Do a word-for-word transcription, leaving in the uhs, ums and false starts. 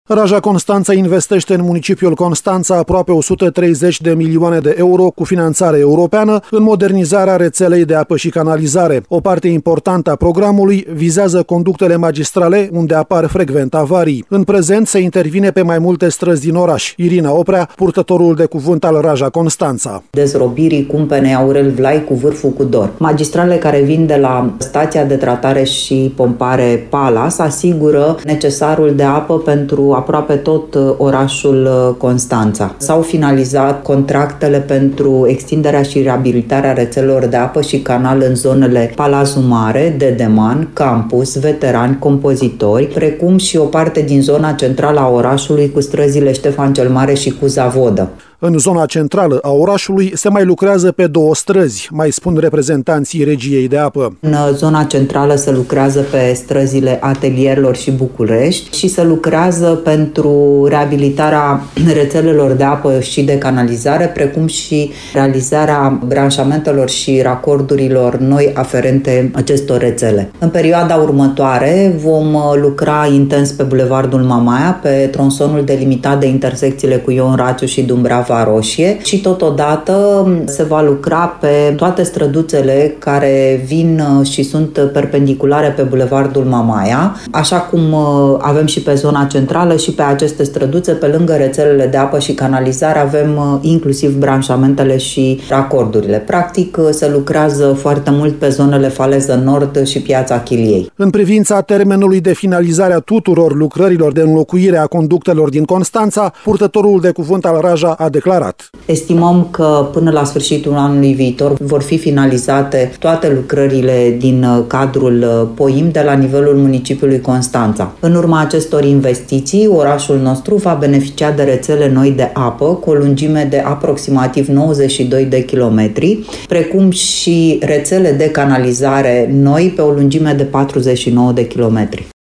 Raja Constanța investește în municipiul Constanța aproape o sută treizeci de milioane de euro cu finanțare europeană în modernizarea rețelei de apă și canalizare. O parte importantă a programului vizează conductele magistrale unde apar frecvent avarii. În prezent se intervine pe mai multe străzi din oraș. Irina Oprea, purtătorul de cuvânt al Raja Constanța. Dezrobirii Cumpene Aurel Vlai cu Vârful Cudor. Magistrale care vin de la stația de tratare și pompare Palas asigură necesarul de apă pentru aproape tot orașul Constanța. S-au finalizat contractele pentru extinderea și reabilitarea rețelelor de apă și canal în zonele Palazul Mare, Dedeman, Campus, Veterani, Compozitori, precum și o parte din zona centrală a orașului cu străzile Ștefan cel Mare și cu Zavodă. În zona centrală a orașului se mai lucrează pe două străzi, mai spun reprezentanții Regiei de Apă. În zona centrală se lucrează pe străzile Atelierilor și București și se lucrează pentru reabilitarea rețelelor de apă și de canalizare, precum și realizarea branșamentelor și racordurilor noi aferente acestor rețele. În perioada următoare vom lucra intens pe Bulevardul Mamaia, pe tronsonul delimitat de intersecțiile cu Ion Rațiu și Dumbrava Roșie și totodată se va lucra pe toate străduțele care vin și sunt perpendiculare pe Bulevardul Mamaia, așa cum avem și pe zona centrală și pe aceste străduțe, pe lângă rețelele de apă și canalizare, avem inclusiv branșamentele și racordurile. Practic se lucrează foarte mult pe zonele Faleză Nord și Piața Chiliei. În privința termenului de finalizare a tuturor lucrărilor de înlocuire a conductelor din Constanța, purtătorul de cuvânt al Raja a declarat: Estimăm că până la sfârșitul anului viitor vor fi finalizate toate lucrările din cadrul P O I M de la nivelul municipiului Constanța. În urma acestor investiții, orașul nostru va beneficia de rețele noi de apă cu o lungime de aproximativ nouăzeci și doi de kilometri, precum și rețele de canalizare noi pe o lungime de patruzeci și nouă de kilometri.